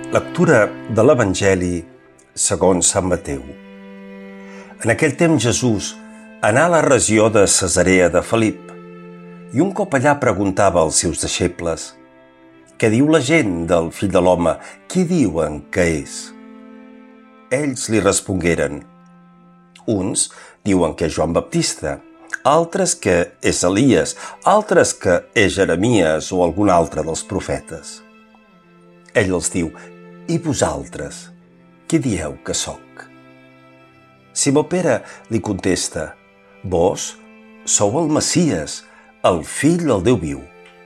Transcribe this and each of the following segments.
Lectura de l'Evangeli segons Sant Mateu. En aquell temps Jesús anà a la regió de Cesarea de Felip i un cop allà preguntava als seus deixebles: «Què diu la gent del Fill de l'Home? Qui diuen que és?» Ells li respongueren: «Uns diuen que és Joan Baptista, altres que és Elies, altres que és Jeremies o algun altre dels profetes». Ell els diu: «I vosaltres, qui dieu que sóc?» Simó Pere li contesta: «Vos sou el Messies, el Fill del Déu viu».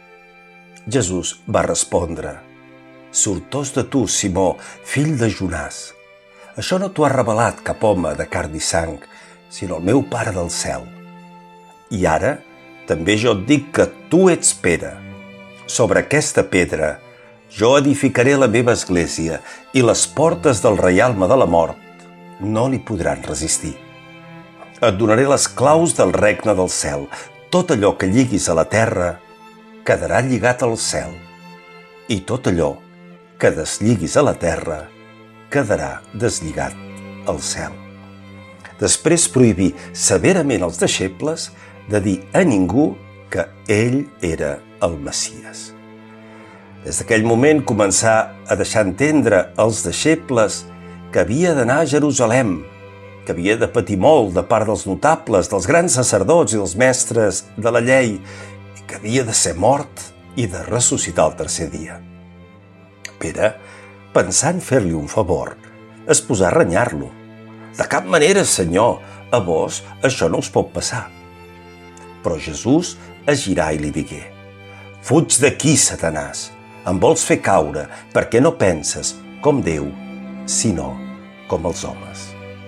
Jesús va respondre: «Sortós de tu, Simó, fill de Jonàs. Això no t'ho ha revelat cap home de carn i sang, sinó el meu Pare del cel. I ara també jo et dic que tu ets Pere. Sobre aquesta pedra jo edificaré la meva església i les portes del reialme de la mort no li podran resistir. Et donaré les claus del regne del cel. Tot allò que lliguis a la terra quedarà lligat al cel, i tot allò que deslligui a la terra quedarà deslligat al cel». Després prohibí severament als deixebles de dir a ningú que ell era el Messies. Des d'aquell moment començà a deixar entendre als deixebles que havia d'anar a Jerusalem, que havia de patir molt de part dels notables, dels grans sacerdots i dels mestres de la llei, i que havia de ser mort i de ressuscitar el tercer dia. Pere, pensant fer-li un favor, es posà a renyar-lo. «De cap manera, Senyor, a vos això no us pot passar». Però Jesús es girà i li digué: «Fuig d'aquí, Satanàs! Em vols fer caure perquè no penses com Déu, sinó com els homes».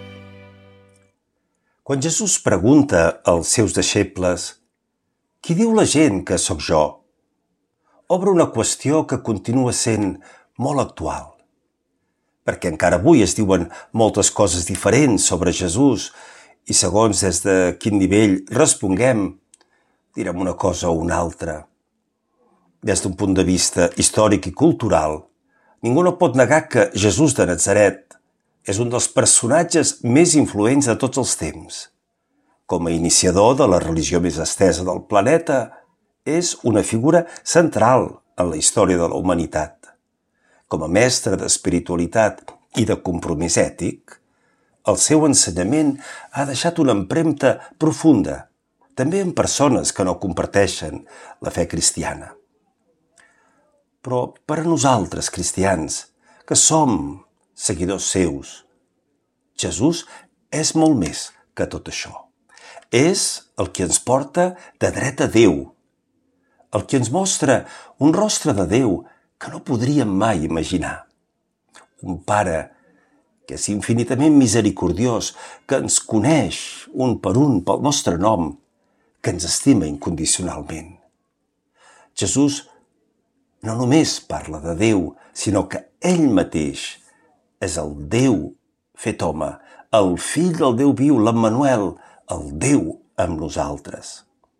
Quan Jesús pregunta als seus deixebles: «Qui diu la gent que sóc jo?», obre una qüestió que continua sent molt actual, perquè encara avui es diuen moltes coses diferents sobre Jesús i segons des de quin nivell responguem, direm una cosa o una altra. Des d'un punt de vista històric i cultural, ningú no pot negar que Jesús de Natzaret és un dels personatges més influents de tots els temps. Com a iniciador de la religió més estesa del planeta, és una figura central en la història de la humanitat. Com a mestre d'espiritualitat i de compromís ètic, el seu ensenyament ha deixat una empremta profunda, també en persones que no comparteixen la fe cristiana. Però per a nosaltres, cristians, que som seguidors seus, Jesús és molt més que tot això. És el que ens porta de dret a Déu, el que ens mostra un rostre de Déu que no podríem mai imaginar. Un Pare que és infinitament misericordiós, que ens coneix un per un pel nostre nom, que ens estima incondicionalment. Jesús no només parla de Déu, sinó que ell mateix és el Déu fet home, el Fill del Déu viu, l'Emmanuel, el Déu amb nosaltres.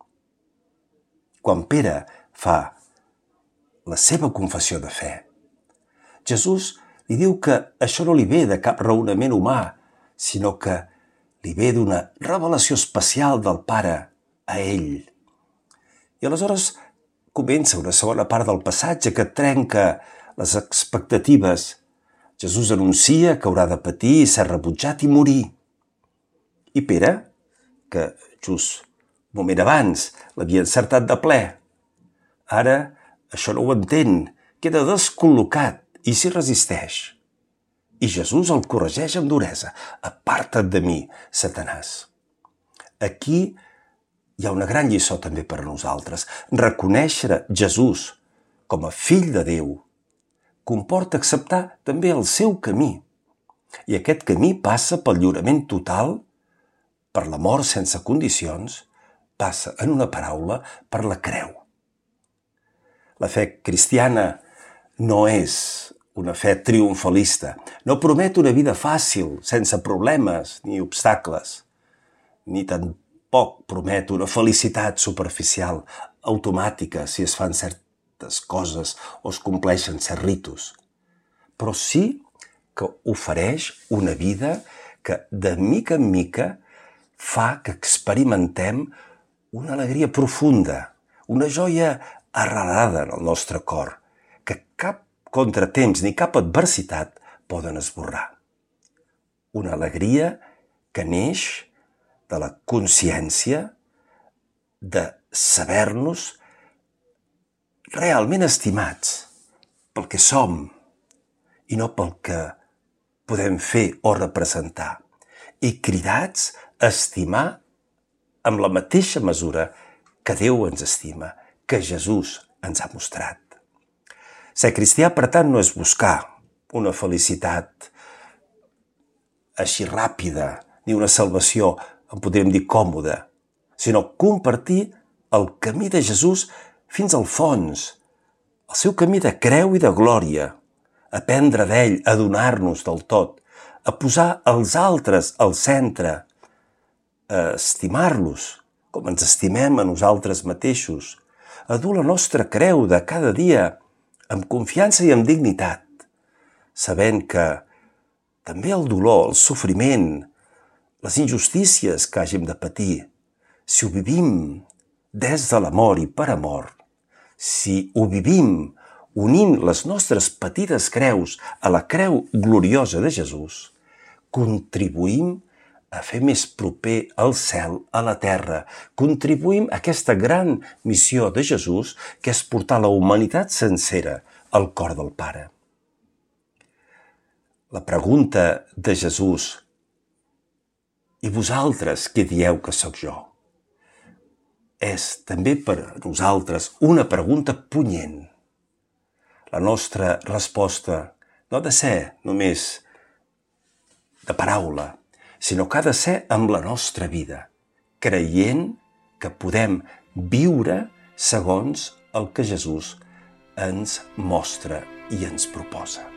Quan Pere fa la seva confessió de fe, Jesús li diu que això no li ve de cap raonament humà, sinó que li ve d'una revelació especial del Pare a ell. I aleshores comença una segona part del passatge que trenca les expectatives. Jesús anuncia que haurà de patir, ser rebutjat i morir. I Pere, que just un moment abans l'havia encertat de ple, ara això no ho entén, queda descol·locat i s'hi resisteix. I Jesús el corregeix amb duresa: «Aparta't de mi, Satanàs». Aquí hi ha una gran lliçó també per a nosaltres. Reconèixer Jesús com a fill de Déu comporta acceptar també el seu camí. I aquest camí passa pel lliurament total, per l'amor sense condicions, passa, en una paraula, per la creu. La fe cristiana no és una fe triomfalista. No promet una vida fàcil, sense problemes ni obstacles, ni tampoc promet una felicitat superficial, automàtica, si es fan certes coses o es compleixen certs ritus. però sí que ofereix una vida que de mica en mica fa que experimentem una alegria profunda, una joia arrelada en el nostre cor, que cap contratemps ni cap adversitat poden esborrar. Una alegria que neix de la consciència de saber-nos realment estimats pel que som i no pel que podem fer o representar, i cridats a estimar amb la mateixa mesura que Déu ens estima, que Jesús ens ha mostrat. Ser cristià, per tant, no és buscar una felicitat així ràpida, ni una salvació, en podríem dir, còmoda, sinó compartir el camí de Jesús fins al fons, el seu camí de creu i de glòria, aprendre d'ell, a donar-nos del tot, a posar els altres al centre, a estimar-los com ens estimem a nosaltres mateixos, a dur la nostra creu de cada dia amb confiança i amb dignitat, sabent que també el dolor, el sofriment, les injustícies que hàgim de patir, si ho vivim des de l'amor i per amor, si ho vivim unint les nostres petites creus a la creu gloriosa de Jesús, contribuïm a fer més proper el cel a la terra. Contribuïm a aquesta gran missió de Jesús, que és portar la humanitat sencera al cor del Pare. La pregunta de Jesús: i vosaltres què dieu que sóc jo? És també per a nosaltres una pregunta punyent. La nostra resposta no ha de ser només de paraula, sinó que ha de ser amb la nostra vida, creient que podem viure segons el que Jesús ens mostra i ens proposa.